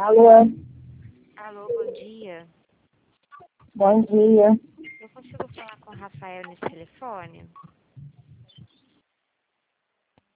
Alô? Alô, bom dia. Bom dia. Eu consigo falar com o Rafael nesse telefone?